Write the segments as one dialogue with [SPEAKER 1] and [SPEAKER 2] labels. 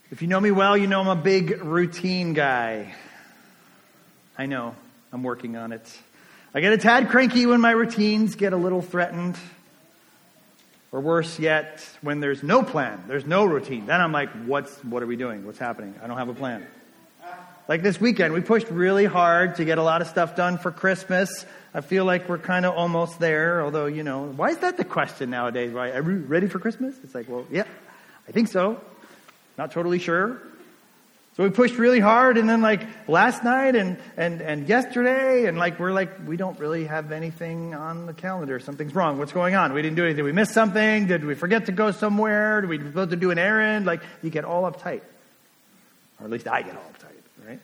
[SPEAKER 1] If you know me well, you know I'm a big routine guy. I know, I'm working on it. I get a tad cranky when my routines get a little threatened. Or worse yet, when there's no plan, there's no routine. Then I'm like, what are we doing? What's happening? I don't have a plan. Like this weekend, we pushed really hard to get a lot of stuff done for Christmas. I feel like we're kind of almost there, although, why is that the question nowadays? Right? Are we ready for Christmas? It's like, well, yeah, I think so. Not totally sure. So we pushed really hard, and then last night and yesterday, and we don't really have anything on the calendar. Something's wrong. What's going on? We didn't do anything. Did we miss something? Did we forget to go somewhere? Did we supposed to do an errand? You get all uptight. Or at least I get all uptight, right?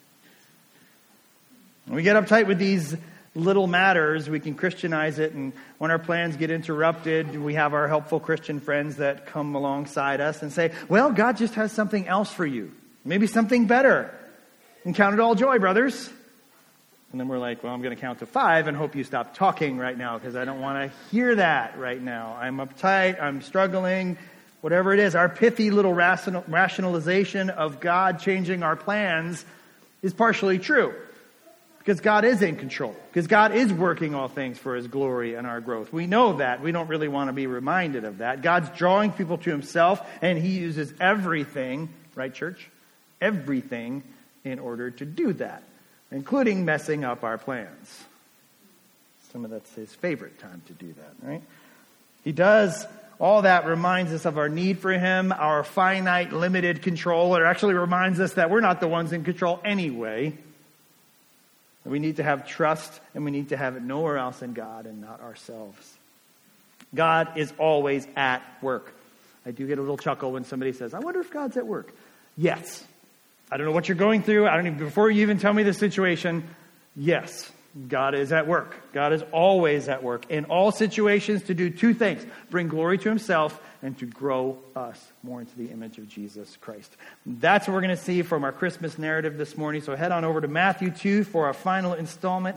[SPEAKER 1] When we get uptight with these little matters, we can Christianize it, and when our plans get interrupted, we have our helpful Christian friends that come alongside us and say, well, God just has something else for you. Maybe something better. And count it all joy, brothers. And then we're like, well, I'm going to count to 5 and hope you stop talking right now because I don't want to hear that right now. I'm uptight, I'm struggling, whatever it is. Our pithy little rationalization of God changing our plans is partially true. Because God is in control. Because God is working all things for His glory and our growth. We know that. We don't really want to be reminded of that. God's drawing people to Himself, and He uses everything, right, church? Everything in order to do that, including messing up our plans. Some of that's His favorite time to do that, right? He does. All that reminds us of our need for Him, our finite, limited control. It actually reminds us that we're not the ones in control anyway. We need to have trust, and we need to have it nowhere else in God and not ourselves. God is always at work. I do get a little chuckle when somebody says, I wonder if God's at work. Yes. I don't know what you're going through. Before you even tell me the situation, yes, God is at work. God is always at work in all situations to do 2 things. Bring glory to Himself and to grow us more into the image of Jesus Christ. That's what we're going to see from our Christmas narrative this morning. So head on over to Matthew 2 for our final installment.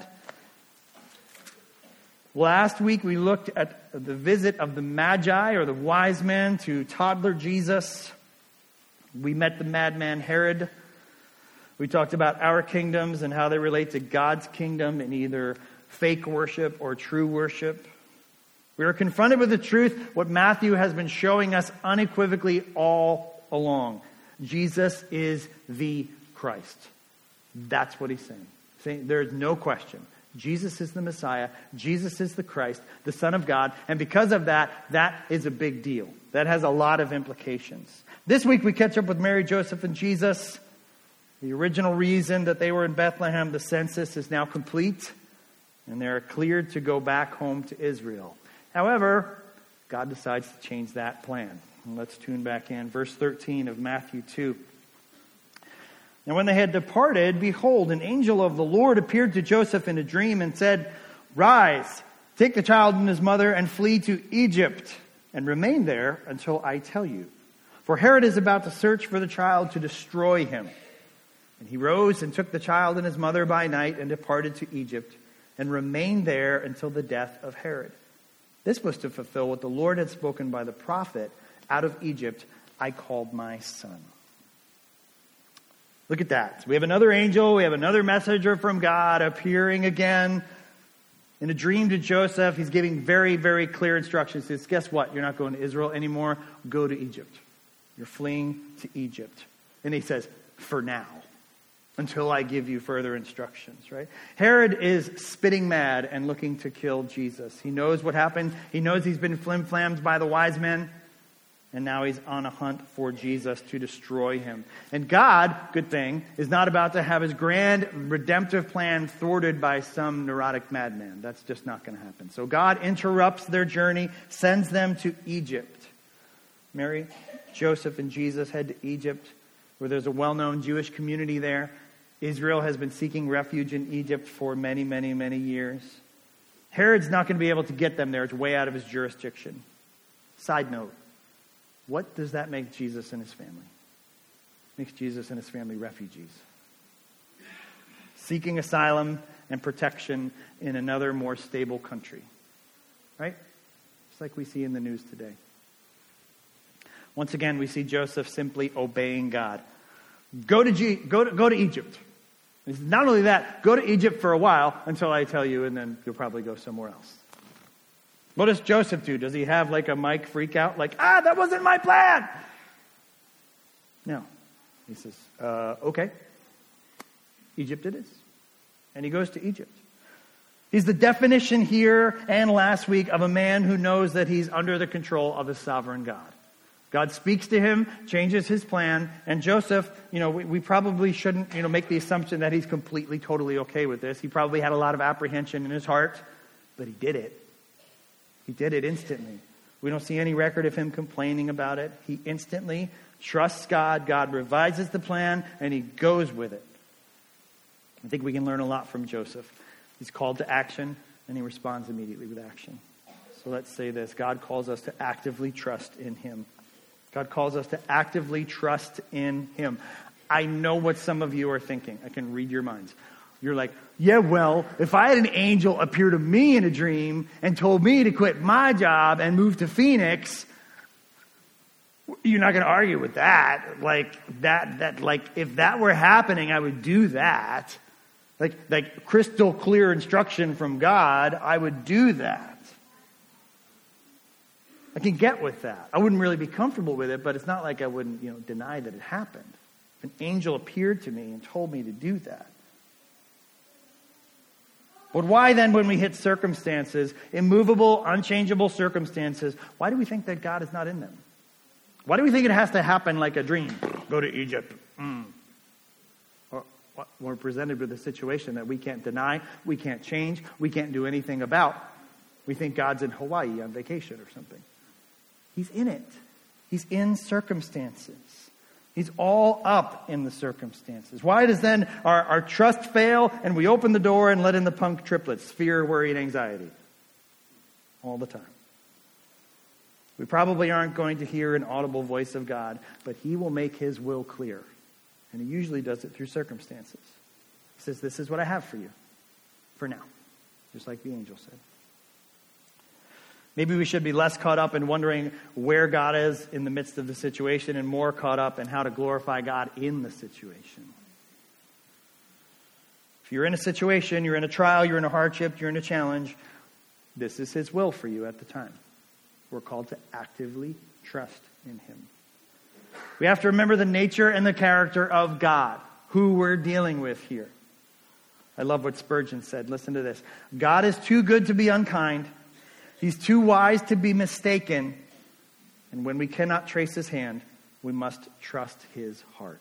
[SPEAKER 1] Last week we looked at the visit of the Magi, or the wise men, to toddler Jesus. We met the madman Herod. We talked about our kingdoms and how they relate to God's kingdom in either fake worship or true worship. We are confronted with the truth, what Matthew has been showing us unequivocally all along. Jesus is the Christ. That's what He's saying. There is no question. Jesus is the Messiah. Jesus is the Christ, the Son of God. And because of that, that is a big deal. That has a lot of implications. This week we catch up with Mary, Joseph, and Jesus. The original reason that they were in Bethlehem, the census is now complete, and they're cleared to go back home to Israel. However, God decides to change that plan. And let's tune back in. Verse 13 of Matthew 2. Now when they had departed, behold, an angel of the Lord appeared to Joseph in a dream and said, Rise, take the child and his mother and flee to Egypt, and remain there until I tell you. For Herod is about to search for the child to destroy him. And he rose and took the child and his mother by night and departed to Egypt, and remained there until the death of Herod. This was to fulfill what the Lord had spoken by the prophet, Out of Egypt I called my son. Look at that. So we have another angel, we have another messenger from God appearing again. In a dream to Joseph, he's giving very, very clear instructions. He says, guess what? You're not going to Israel anymore. Go to Egypt. You're fleeing to Egypt. And he says, for now, until I give you further instructions, right? Herod is spitting mad and looking to kill Jesus. He knows what happened. He knows he's been flim-flammed by the wise men. And now he's on a hunt for Jesus to destroy him. And God, good thing, is not about to have His grand redemptive plan thwarted by some neurotic madman. That's just not going to happen. So God interrupts their journey, sends them to Egypt. Mary, Joseph, and Jesus head to Egypt, where there's a well-known Jewish community there. Israel has been seeking refuge in Egypt for many, many, many years. Herod's not going to be able to get them there. It's way out of his jurisdiction. Side note, what does that make Jesus and His family? It makes Jesus and His family refugees. Seeking asylum and protection in another, more stable country. Right? Just like we see in the news today. Once again, we see Joseph simply obeying God. Go to Egypt. He says, not only that, go to Egypt for a while until I tell you, and then you'll probably go somewhere else. What does Joseph do? Does he have like a Mike freak out? Like, that wasn't my plan. No. He says, okay. Egypt it is. And he goes to Egypt. He's the definition here and last week of a man who knows that he's under the control of a sovereign God. God speaks to him, changes his plan, and Joseph, we probably shouldn't, make the assumption that he's completely, totally okay with this. He probably had a lot of apprehension in his heart, but he did it. He did it instantly. We don't see any record of him complaining about it. He instantly trusts God. God revises the plan, and he goes with it. I think we can learn a lot from Joseph. He's called to action, and he responds immediately with action. So let's say this. God calls us to actively trust in him. God calls us to actively trust in him. I know what some of you are thinking. I can read your minds. You're like, yeah, well, if I had an angel appear to me in a dream and told me to quit my job and move to Phoenix, you're not going to argue with that. If that were happening, I would do that. Like crystal clear instruction from God, I would do that. I can get with that. I wouldn't really be comfortable with it, but it's not like I wouldn't, deny that it happened. If an angel appeared to me and told me to do that. But why then, when we hit circumstances, immovable, unchangeable circumstances, why do we think that God is not in them? Why do we think it has to happen like a dream? Go to Egypt. Or we're presented with a situation that we can't deny, we can't change, we can't do anything about. We think God's in Hawaii on vacation or something. He's in it. He's in circumstances. He's all up in the circumstances. Why does then our trust fail and we open the door and let in the punk triplets? Fear, worry, and anxiety. All the time. We probably aren't going to hear an audible voice of God, but he will make his will clear. And he usually does it through circumstances. He says, this is what I have for you. For now. Just like the angel said. Maybe we should be less caught up in wondering where God is in the midst of the situation and more caught up in how to glorify God in the situation. If you're in a situation, you're in a trial, you're in a hardship, you're in a challenge, this is his will for you at the time. We're called to actively trust in him. We have to remember the nature and the character of God, who we're dealing with here. I love what Spurgeon said. Listen to this. God is too good to be unkind. He's too wise to be mistaken. And when we cannot trace his hand, we must trust his heart.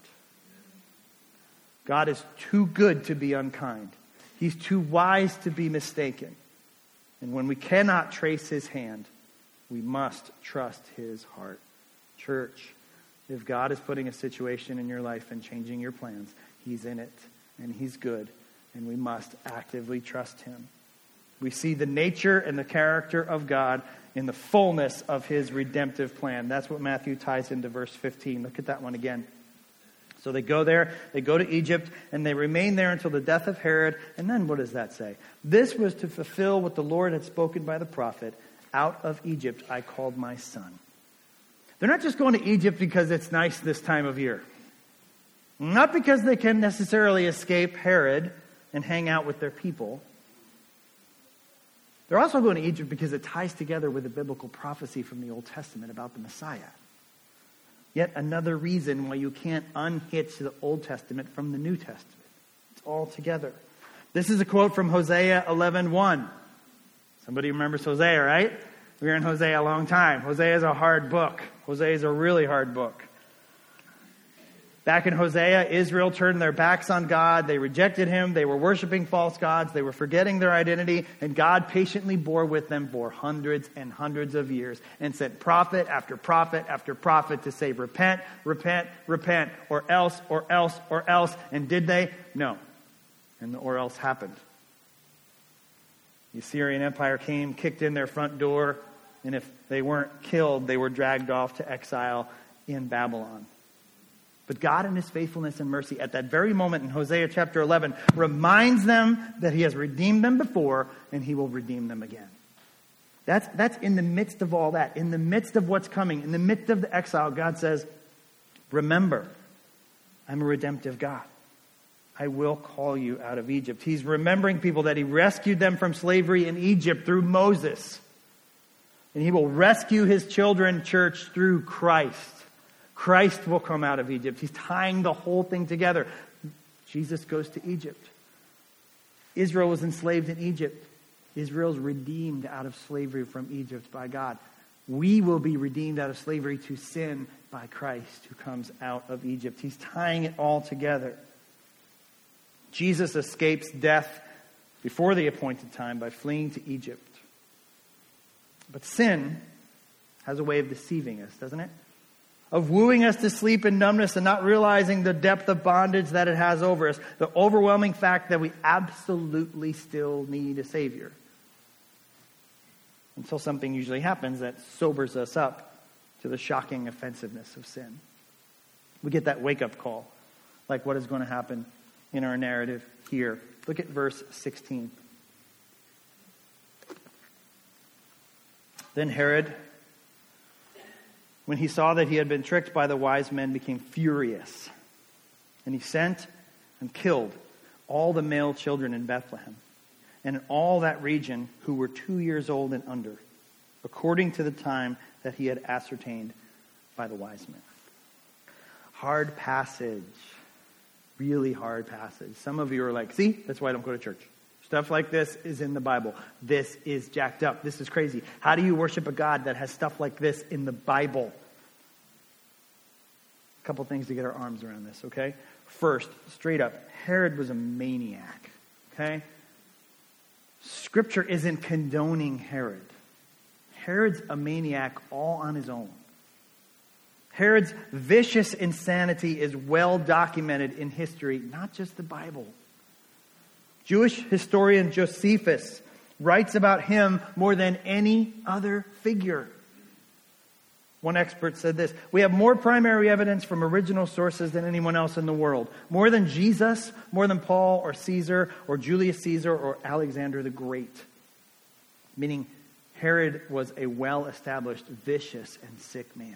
[SPEAKER 1] God is too good to be unkind. He's too wise to be mistaken. And when we cannot trace his hand, we must trust his heart. Church, if God is putting a situation in your life and changing your plans, he's in it and he's good. And we must actively trust him. We see the nature and the character of God in the fullness of his redemptive plan. That's what Matthew ties into verse 15. Look at that one again. So they go there, they go to Egypt, and they remain there until the death of Herod. And then what does that say? This was to fulfill what the Lord had spoken by the prophet. Out of Egypt I called my son. They're not just going to Egypt because it's nice this time of year. Not because they can necessarily escape Herod and hang out with their people. They're also going to Egypt because it ties together with a biblical prophecy from the Old Testament about the Messiah. Yet another reason why you can't unhitch the Old Testament from the New Testament. It's all together. This is a quote from Hosea 11:1. Somebody remembers Hosea, right? We were in Hosea a long time. Hosea is a hard book. Hosea is a really hard book. Back in Hosea, Israel turned their backs on God. They rejected him. They were worshiping false gods. They were forgetting their identity. And God patiently bore with them for hundreds and hundreds of years and sent prophet after prophet after prophet to say, repent, repent, repent, or else, or else, or else. And did they? No. And the or else happened. The Assyrian Empire came, kicked in their front door, and if they weren't killed, they were dragged off to exile in Babylon. But God in his faithfulness and mercy at that very moment in Hosea chapter 11 reminds them that he has redeemed them before and he will redeem them again. That's in the midst of all that. In the midst of what's coming, in the midst of the exile, God says, remember, I'm a redemptive God. I will call you out of Egypt. He's remembering people that he rescued them from slavery in Egypt through Moses. And he will rescue his children, church, through Christ. Christ will come out of Egypt. He's tying the whole thing together. Jesus goes to Egypt. Israel was enslaved in Egypt. Israel's redeemed out of slavery from Egypt by God. We will be redeemed out of slavery to sin by Christ who comes out of Egypt. He's tying it all together. Jesus escapes death before the appointed time by fleeing to Egypt. But sin has a way of deceiving us, doesn't it? Of wooing us to sleep and numbness and not realizing the depth of bondage that it has over us. The overwhelming fact that we absolutely still need a Savior. Until something usually happens that sobers us up to the shocking offensiveness of sin. We get that wake-up call, like what is going to happen in our narrative here. Look at verse 16. Then Herod, when he saw that he had been tricked by the wise men, became furious. And he sent and killed all the male children in Bethlehem and in all that region who were 2 years old and under, according to the time that he had ascertained by the wise men. Hard passage. Really hard passage. Some of you are like, see, that's why I don't go to church. Stuff like this is in the Bible. This is jacked up. This is crazy. How do you worship a God that has stuff like this in the Bible? A couple things to get our arms around this, okay? First, straight up, Herod was a maniac, okay? Scripture isn't condoning Herod. Herod's a maniac all on his own. Herod's vicious insanity is well documented in history, not just the Bible. Jewish historian Josephus writes about him more than any other figure. One expert said this: we have more primary evidence from original sources than anyone else in the world. More than Jesus, more than Paul or Caesar or Julius Caesar or Alexander the Great. Meaning Herod was a well-established, vicious, and sick man.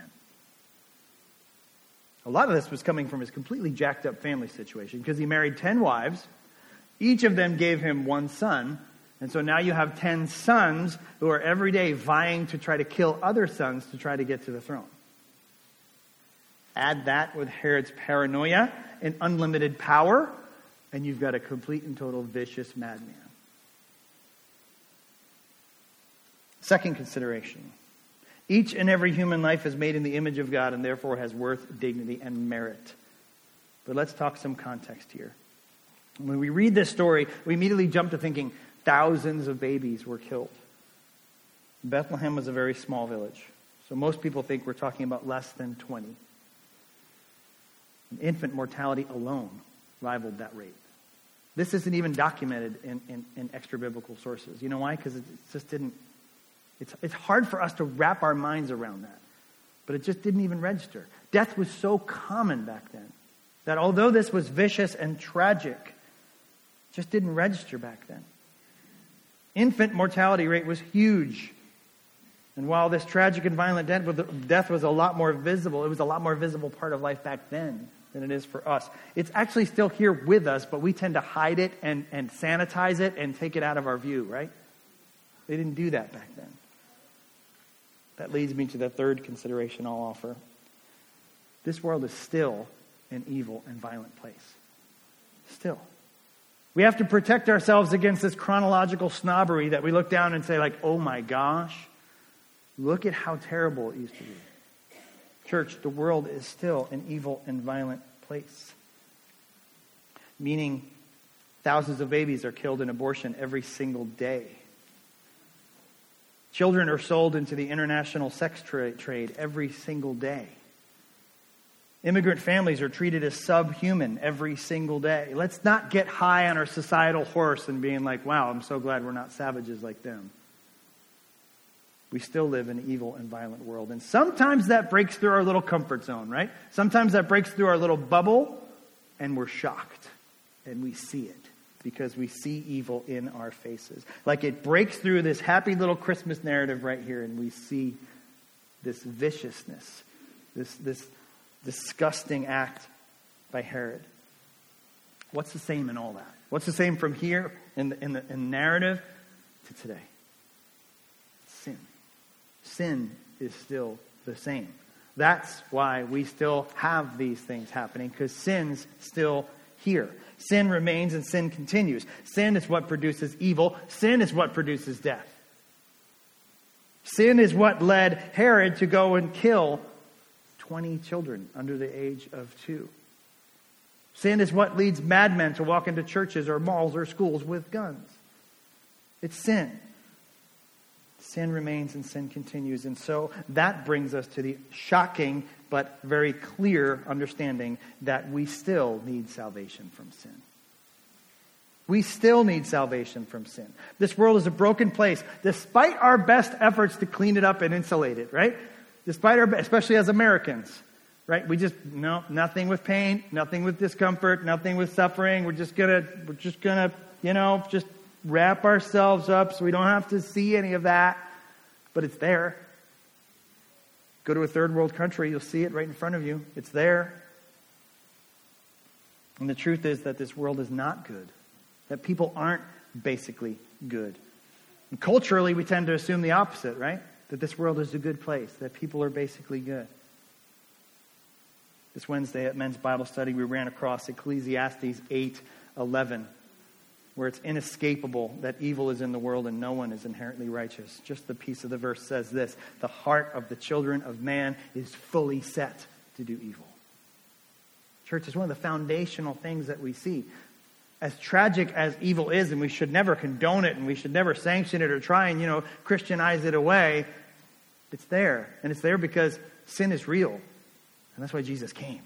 [SPEAKER 1] A lot of this was coming from his completely jacked up family situation because he married 10 wives. Each of them gave him one son. And so now you have 10 sons who are every day vying to try to kill other sons to try to get to the throne. Add that with Herod's paranoia and unlimited power, and you've got a complete and total vicious madman. Second consideration. Each and every human life is made in the image of God and therefore has worth, dignity, and merit. But let's talk some context here. When we read this story, we immediately jump to thinking thousands of babies were killed. Bethlehem was a very small village, so most people think we're talking about less than 20. Infant mortality alone rivaled that rate. This isn't even documented in extra-biblical sources. You know why? Because it just didn't. It's hard for us to wrap our minds around that. But it just didn't even register. Death was so common back then that although this was vicious and tragic, it just didn't register back then. Infant mortality rate was huge. And while this tragic and violent death was a lot more visible, it was a lot more visible part of life back then than it is for us. It's actually still here with us, but we tend to hide it and sanitize it and take it out of our view, right? They didn't do that back then. That leads me to the third consideration I'll offer. This world is still an evil and violent place. Still. We have to protect ourselves against this chronological snobbery that we look down and say like, oh my gosh, look at how terrible it used to be. Church, the world is still an evil and violent place. Meaning thousands of babies are killed in abortion every single day. Children are sold into the international sex trade every single day. Immigrant families are treated as subhuman every single day. Let's not get high on our societal horse and being like, wow, I'm so glad we're not savages like them. We still live in an evil and violent world. And sometimes that breaks through our little comfort zone, right? Sometimes that breaks through our little bubble and we're shocked and we see it. because we see evil in our faces. Like it breaks through this happy little Christmas narrative right here, and we see this viciousness, this disgusting act by Herod. What's the same in all that? What's the same from here in the narrative to today? Sin. Sin is still the same. That's why we still have these things happening, because sin's still here. Sin remains and sin continues. Sin is what produces evil. Sin is what produces death. Sin is what led Herod to go and kill 20 children under the age of 2. Sin is what leads madmen to walk into churches or malls or schools with guns. It's sin. Sin remains and sin continues. And so that brings us to the shocking but very clear understanding that we still need salvation from sin. We still need salvation from sin. This world is a broken place, despite our best efforts to clean it up and insulate it, right? Despite our, especially as Americans, right? We just, no, nothing with pain, nothing with discomfort, nothing with suffering. We're just gonna, just wrap ourselves up so we don't have to see any of that. But it's there. Go to a third world country, you'll see it right in front of you. It's there. And the truth is that this world is not good. That people aren't basically good. And culturally, we tend to assume the opposite, right? That this world is a good place. That people are basically good. This Wednesday at Men's Bible Study, we ran across Ecclesiastes 8:11, where it's inescapable that evil is in the world and no one is inherently righteous. Just the piece of the verse says this: the heart of the children of man is fully set to do evil. Church is one of the foundational things that we see. As tragic as evil is, and we should never condone it, and we should never sanction it or try and, Christianize it away, it's there. And it's there because sin is real. And that's why Jesus came.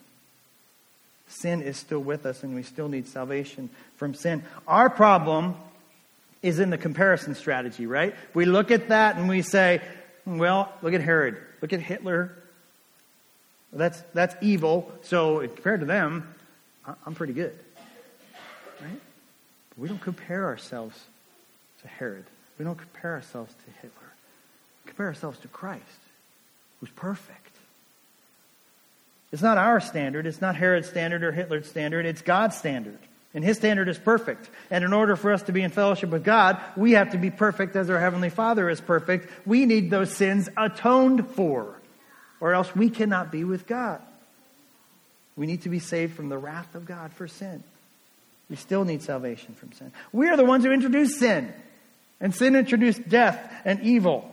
[SPEAKER 1] Sin is still with us, and we still need salvation from sin. Our problem is in the comparison strategy, right? We look at that and we say, well, look at Herod. Look at Hitler. That's evil. So compared to them, I'm pretty good. Right? But we don't compare ourselves to Herod. We don't compare ourselves to Hitler. We compare ourselves to Christ, who's perfect. It's not our standard. It's not Herod's standard or Hitler's standard. It's God's standard. And His standard is perfect. And in order for us to be in fellowship with God, we have to be perfect as our Heavenly Father is perfect. We need those sins atoned for, or else we cannot be with God. We need to be saved from the wrath of God for sin. We still need salvation from sin. We are the ones who introduced sin. And sin introduced death and evil.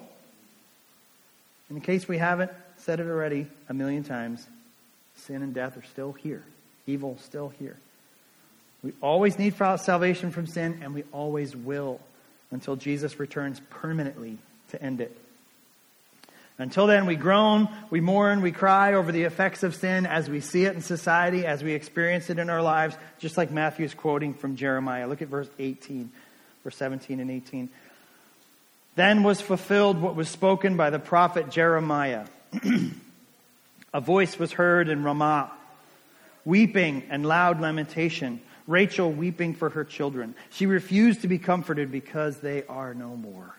[SPEAKER 1] In case we haven't said it already a million times, sin and death are still here. Evil still here. We always need salvation from sin, and we always will, until Jesus returns permanently to end it. Until then, we groan, we mourn, we cry over the effects of sin as we see it in society, as we experience it in our lives, just like Matthew's quoting from Jeremiah. Look at verse 17 and 18. Then was fulfilled what was spoken by the prophet Jeremiah. A voice was heard in Ramah, weeping and loud lamentation, Rachel weeping for her children. She refused to be comforted because they are no more.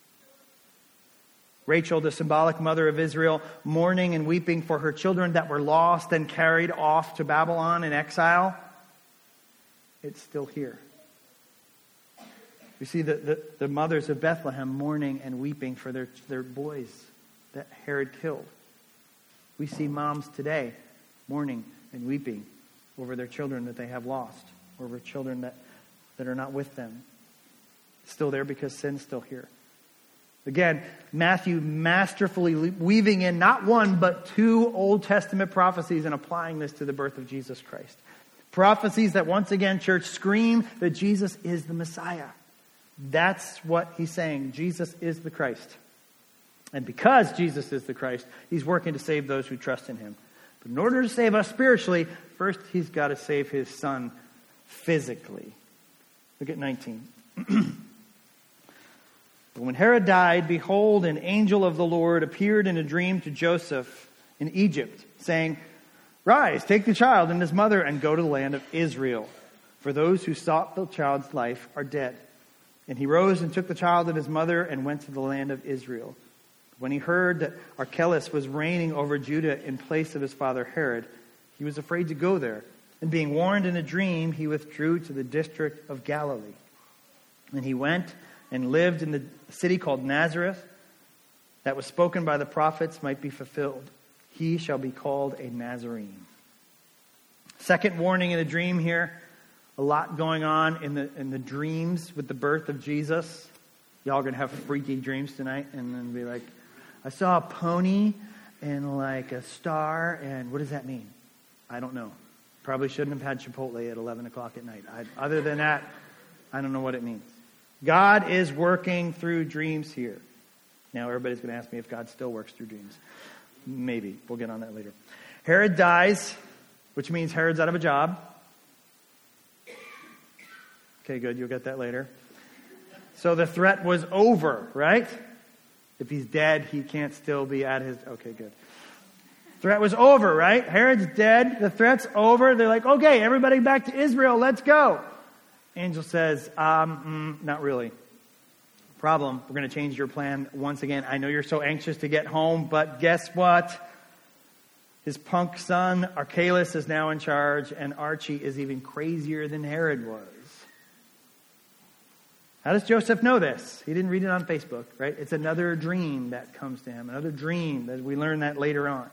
[SPEAKER 1] Rachel, the symbolic mother of Israel, mourning and weeping for her children that were lost and carried off to Babylon in exile. It's still here. We see the mothers of Bethlehem mourning and weeping for their boys that Herod killed. We see moms today mourning and weeping over their children that they have lost, over children that are not with them. It's still there because sin's still here. Again, Matthew masterfully weaving in not one, but 2 Old Testament prophecies and applying this to the birth of Jesus Christ. Prophecies that once again, church, scream that Jesus is the Messiah. That's what he's saying. Jesus is the Christ. And because Jesus is the Christ, He's working to save those who trust in Him. But in order to save us spiritually, first He's got to save His Son physically. Look at 19. But when Herod died, behold, an angel of the Lord appeared in a dream to Joseph in Egypt, saying, Rise, take the child and his mother, and go to the land of Israel. for those who sought the child's life are dead." And he rose and took the child and his mother and went to the land of Israel. When he heard that Archelaus was reigning over Judah in place of his father Herod, he was afraid to go there. And being warned in a dream, he withdrew to the district of Galilee. And he went and lived in the city called Nazareth, that was spoken by the prophets might be fulfilled. He shall be called a Nazarene. Second warning in the dream here. A lot going on in the dreams with the birth of Jesus. Y'all are going to have freaky dreams tonight and then be like, I saw a pony and like a star, and what does that mean? I don't know. Probably shouldn't have had Chipotle at 11 o'clock at night. Other than that, I don't know what it means. God is working through dreams here. Now everybody's going to ask me if God still works through dreams. Maybe. We'll get on that later. Herod dies, which means Herod's out of a job. Okay, good. You'll get that later. So the threat was over, right? If he's dead, he can't still be at his... Okay, good. Threat was over, right? Herod's dead. The threat's over. They're like, okay, everybody back to Israel. Let's go. Angel says, not really. Problem, we're going to change your plan once again. I know you're so anxious to get home, but guess what? His punk son, Archelaus, is now in charge, and Archie is even crazier than Herod was. How does Joseph know this? He didn't read it on Facebook, right? It's another dream that comes to him. Another dream that we learn that later on.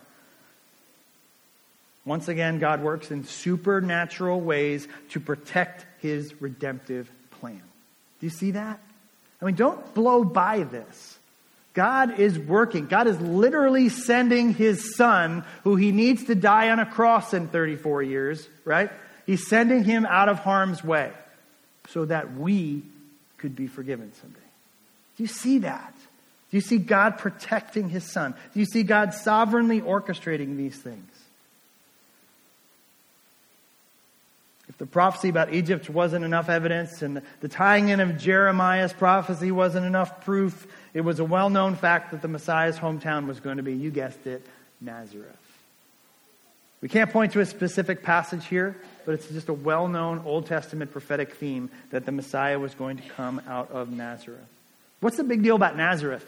[SPEAKER 1] Once again, God works in supernatural ways to protect his redemptive plan. Do you see that? I mean, don't blow by this. God is working. God is literally sending his son, who he needs to die on a cross in 34 years, right? He's sending him out of harm's way so that we could be forgiven someday. Do you see that? Do you see God protecting his son? Do you see God sovereignly orchestrating these things? If the prophecy about Egypt wasn't enough evidence, and the tying in of Jeremiah's prophecy wasn't enough proof, it was a well-known fact that the Messiah's hometown was going to be, you guessed it, Nazareth. We can't point to a specific passage here, but it's just a well-known Old Testament prophetic theme that the Messiah was going to come out of Nazareth. What's the big deal about Nazareth?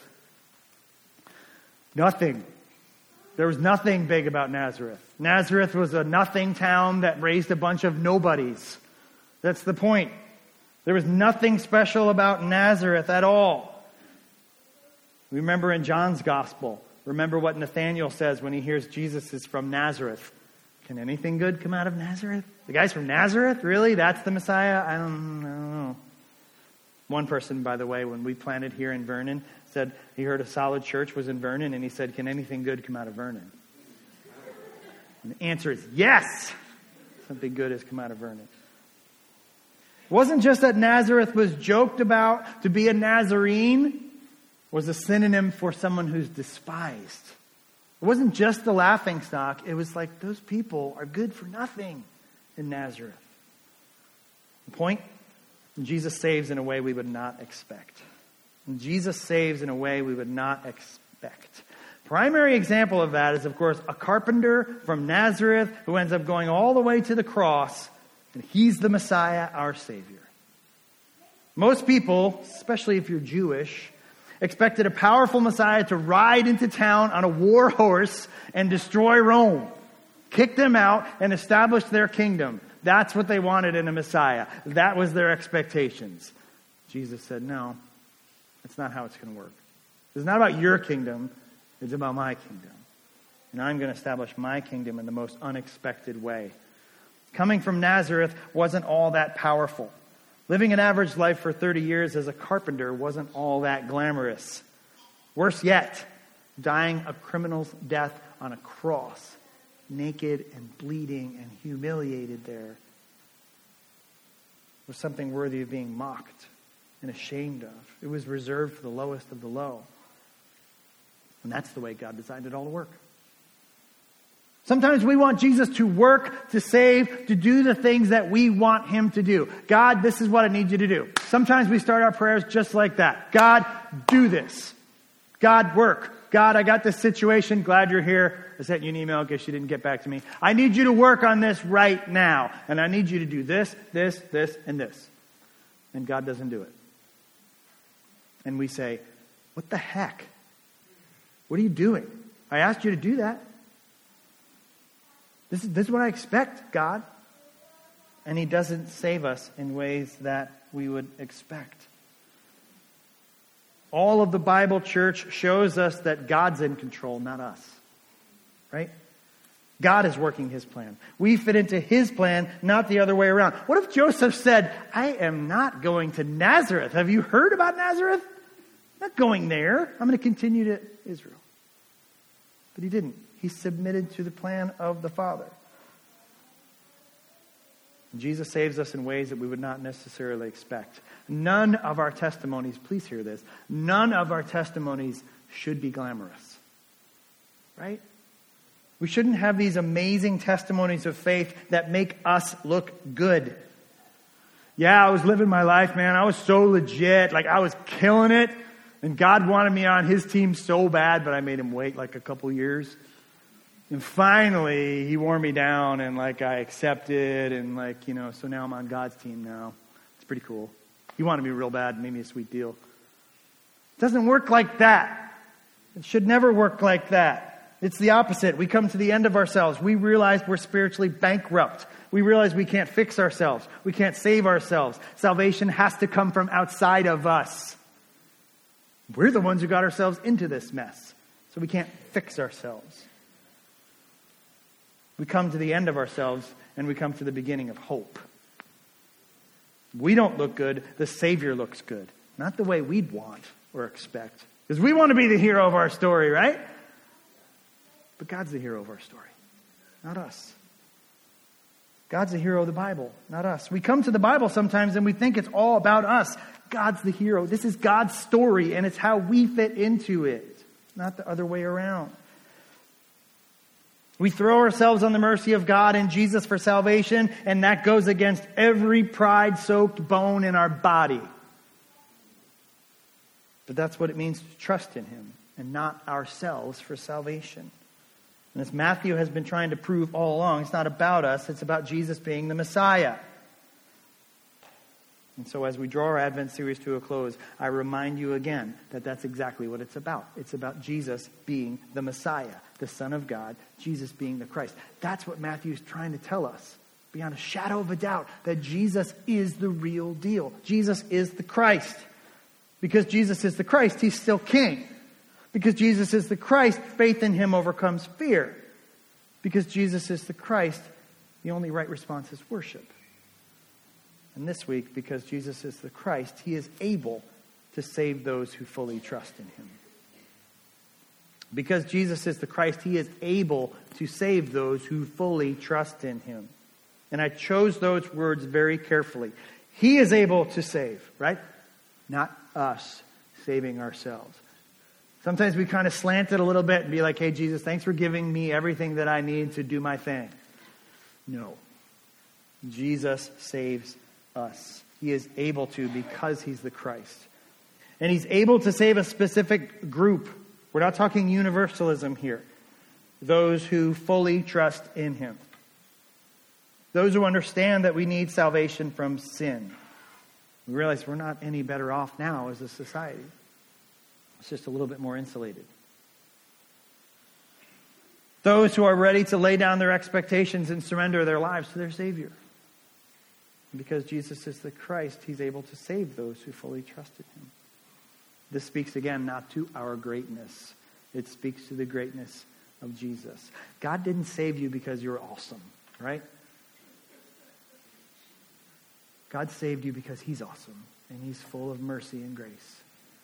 [SPEAKER 1] Nothing. There was nothing big about Nazareth. Nazareth was a nothing town that raised a bunch of nobodies. That's the point. There was nothing special about Nazareth at all. Remember in John's gospel, remember what Nathanael says when he hears Jesus is from Nazareth. Can anything good come out of Nazareth? The guy's from Nazareth? Really? That's the Messiah? I don't know. One person, by the way, when we planted here in Vernon, said he heard a solid church was in Vernon, and he said, can anything good come out of Vernon? And the answer is yes! Something good has come out of Vernon. It wasn't just that Nazareth was joked about. To be a Nazarene was a synonym for someone who's despised. It wasn't just the laughingstock. It was like those people are good for nothing in Nazareth. The point? Jesus saves in a way we would not expect. And Jesus saves in a way we would not expect. Primary example of that is, of course, a carpenter from Nazareth who ends up going all the way to the cross, and he's the Messiah, our Savior. Most people, especially if you're Jewish, expected a powerful Messiah to ride into town on a war horse and destroy Rome, kick them out, and establish their kingdom. That's what they wanted in a Messiah. That was their expectations. Jesus said, no, that's not how it's going to work. It's not about your kingdom. It's about my kingdom. And I'm going to establish my kingdom in the most unexpected way. Coming from Nazareth wasn't all that powerful. Living an average life for 30 years as a carpenter wasn't all that glamorous. Worse yet, dying a criminal's death on a cross, naked and bleeding and humiliated there, was something worthy of being mocked and ashamed of. It was reserved for the lowest of the low. And that's the way God designed it all to work. Sometimes we want Jesus to work, to save, to do the things that we want him to do. God, this is what I need you to do. Sometimes we start our prayers just like that. God, do this. God, work. God, I got this situation. Glad you're here. I sent you an email in case you didn't get back to me. I need you to work on this right now. And I need you to do this, this, this, and this. And God doesn't do it. And we say, what the heck? What are you doing? I asked you to do that. This is what I expect, God. And he doesn't save us in ways that we would expect. All of the Bible, church, shows us that God's in control, not us. Right? God is working his plan. We fit into his plan, not the other way around. What if Joseph said, I am not going to Nazareth. Have you heard about Nazareth? I'm not going there. I'm going to continue to Israel. But he didn't. He submitted to the plan of the Father. Jesus saves us in ways that we would not necessarily expect. None of our testimonies, please hear this, none of our testimonies should be glamorous. Right? We shouldn't have these amazing testimonies of faith that make us look good. Yeah, I was living my life, man. I was so legit. Like, I was killing it. And God wanted me on his team so bad, but I made him wait like a couple years. And finally, he wore me down, and like I accepted, and like, you know, so now I'm on God's team now. It's pretty cool. He wanted me real bad, made me a sweet deal. It doesn't work like that. It should never work like that. It's the opposite. We come to the end of ourselves. We realize we're spiritually bankrupt. We realize we can't fix ourselves. We can't save ourselves. Salvation has to come from outside of us. We're the ones who got ourselves into this mess. So we can't fix ourselves. We come to the end of ourselves and we come to the beginning of hope. We don't look good. The Savior looks good. Not the way we'd want or expect. Because we want to be the hero of our story, right? But God's the hero of our story, not us. God's the hero of the Bible, not us. We come to the Bible sometimes and we think it's all about us. God's the hero. This is God's story, and it's how we fit into it, not the other way around. We throw ourselves on the mercy of God and Jesus for salvation, and that goes against every pride-soaked bone in our body. But that's what it means to trust in him and not ourselves for salvation. And as Matthew has been trying to prove all along, it's not about us, it's about Jesus being the Messiah. And so as we draw our Advent series to a close, I remind you again that that's exactly what it's about. It's about Jesus being the Messiah, the Son of God, Jesus being the Christ. That's what Matthew is trying to tell us, beyond a shadow of a doubt, that Jesus is the real deal. Jesus is the Christ. Because Jesus is the Christ, he's still king. Because Jesus is the Christ, faith in him overcomes fear. Because Jesus is the Christ, the only right response is worship. And this week, because Jesus is the Christ, he is able to save those who fully trust in him. Because Jesus is the Christ, he is able to save those who fully trust in him. And I chose those words very carefully. He is able to save, right? Not us saving ourselves. Sometimes we kind of slant it a little bit and be like, hey, Jesus, thanks for giving me everything that I need to do my thing. No. Jesus saves us. He is able to because he's the Christ. And he's able to save a specific group. We're not talking universalism here. Those who fully trust in him. Those who understand that we need salvation from sin. We realize we're not any better off now as a society. It's just a little bit more insulated. Those who are ready to lay down their expectations and surrender their lives to their Savior. Because Jesus is the Christ, he's able to save those who fully trusted him. This speaks again not to our greatness. It speaks to the greatness of Jesus. God didn't save you because you're awesome, right? God saved you because he's awesome and he's full of mercy and grace.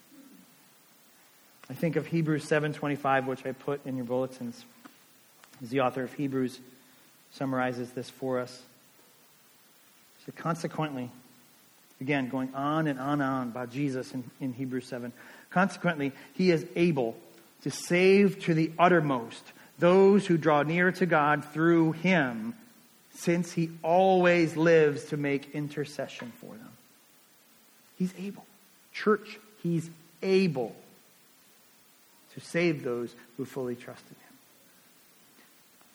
[SPEAKER 1] I think of Hebrews 7:25, which I put in your bulletins. As the author of Hebrews summarizes this for us. So consequently, again, going on and on about Jesus in Hebrews 7. Consequently, he is able to save to the uttermost those who draw near to God through him, since he always lives to make intercession for them. He's able. Church, he's able to save those who fully trust in him.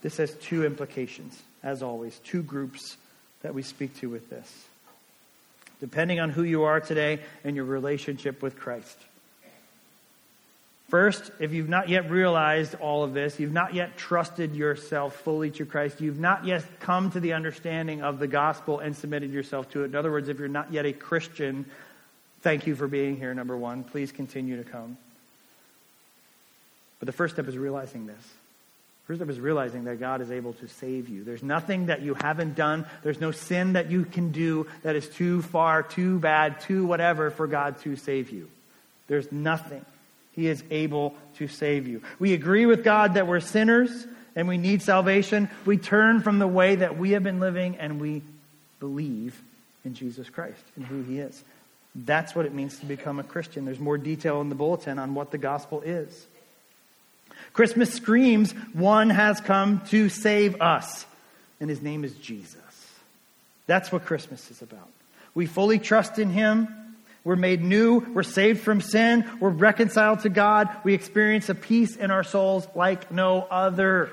[SPEAKER 1] This has two implications, as always, two groups that we speak to with this. Depending on who you are today and your relationship with Christ. First, if you've not yet realized all of this, you've not yet trusted yourself fully to Christ, you've not yet come to the understanding of the gospel and submitted yourself to it. In other words, if you're not yet a Christian, thank you for being here, number one. Please continue to come. But the first step is realizing this. First step is realizing that God is able to save you. There's nothing that you haven't done. There's no sin that you can do that is too far, too bad, too whatever for God to save you. There's nothing. He is able to save you. We agree with God that we're sinners and we need salvation. We turn from the way that we have been living and we believe in Jesus Christ and who He is. That's what it means to become a Christian. There's more detail in the bulletin on what the gospel is. Christmas screams, one has come to save us, and His name is Jesus. That's what Christmas is about. We fully trust in Him. We're made new. We're saved from sin. We're reconciled to God. We experience a peace in our souls like no other.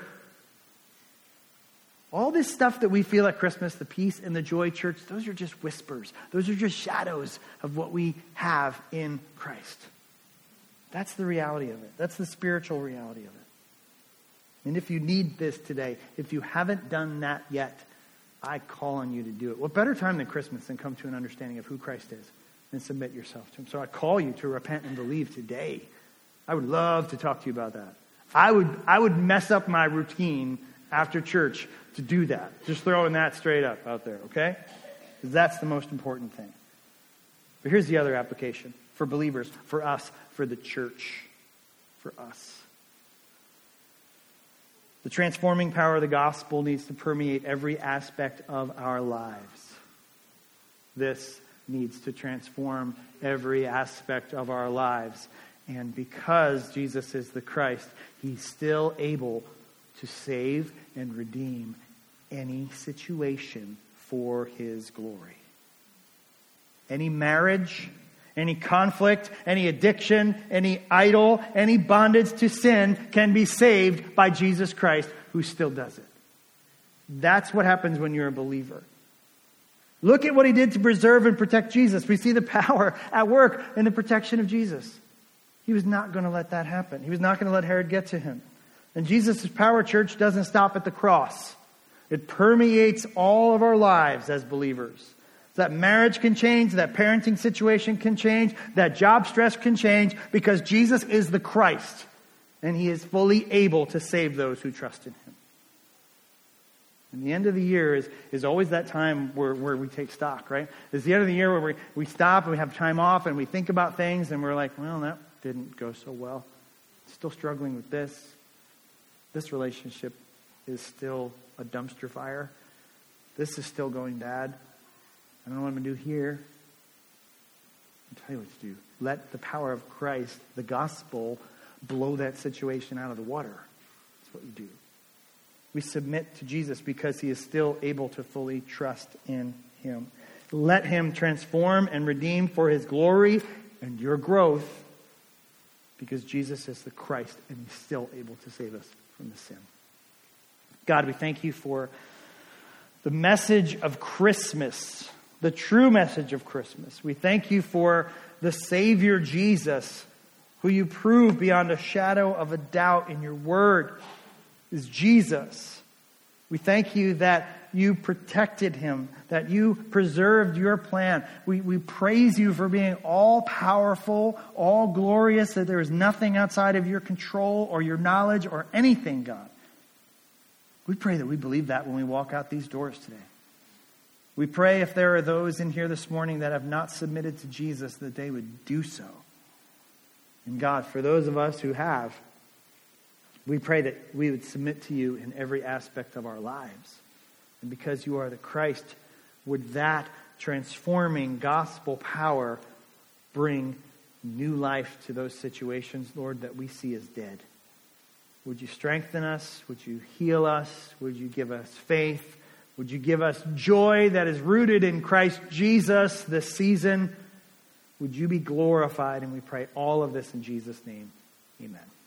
[SPEAKER 1] All this stuff that we feel at Christmas, the peace and the joy, church, those are just whispers. Those are just shadows of what we have in Christ. That's the reality of it. That's the spiritual reality of it. And if you need this today, if you haven't done that yet, I call on you to do it. What better time than Christmas than come to an understanding of who Christ is and submit yourself to Him? So I call you to repent and believe today. I would love to talk to you about that. I would mess up my routine after church to do that. Just throwing that straight up out there, okay? Because that's the most important thing. But here's the other application for believers, for us, for the church, for us. The transforming power of the gospel needs to permeate every aspect of our lives. This needs to transform every aspect of our lives. And because Jesus is the Christ, He's still able to save and redeem any situation for His glory. Any marriage, any conflict, any addiction, any idol, any bondage to sin can be saved by Jesus Christ, who still does it. That's what happens when you're a believer. Look at what He did to preserve and protect Jesus. We see the power at work in the protection of Jesus. He was not going to let that happen. He was not going to let Herod get to Him. And Jesus' power, church, doesn't stop at the cross. It permeates all of our lives as believers. That marriage can change, that parenting situation can change, that job stress can change, because Jesus is the Christ, and He is fully able to save those who trust in Him. And the end of the year is always that time where we take stock, right? It's the end of the year where we stop and we have time off and we think about things and we're like, well, that didn't go so well. Still struggling with this. This relationship is still a dumpster fire. This is still going bad. I don't know what I'm going to do here. I'll tell you what to do. Let the power of Christ, the gospel, blow that situation out of the water. That's what we do. We submit to Jesus because He is still able to fully trust in Him. Let Him transform and redeem for His glory and your growth, because Jesus is the Christ and He's still able to save us from the sin. God, we thank You for the message of Christmas, the true message of Christmas. We thank You for the Savior Jesus, who You prove beyond a shadow of a doubt in Your word is Jesus. We thank You that You protected Him, that You preserved Your plan. We praise You for being all powerful, all glorious, that there is nothing outside of Your control or Your knowledge or anything, God. We pray that we believe that when we walk out these doors today. We pray if there are those in here this morning that have not submitted to Jesus, that they would do so. And God, for those of us who have, we pray that we would submit to You in every aspect of our lives. And because You are the Christ, would that transforming gospel power bring new life to those situations, Lord, that we see as dead. Would You strengthen us? Would You heal us? Would You give us faith? Would You give us joy that is rooted in Christ Jesus this season? Would You be glorified? And we pray all of this in Jesus' name. Amen.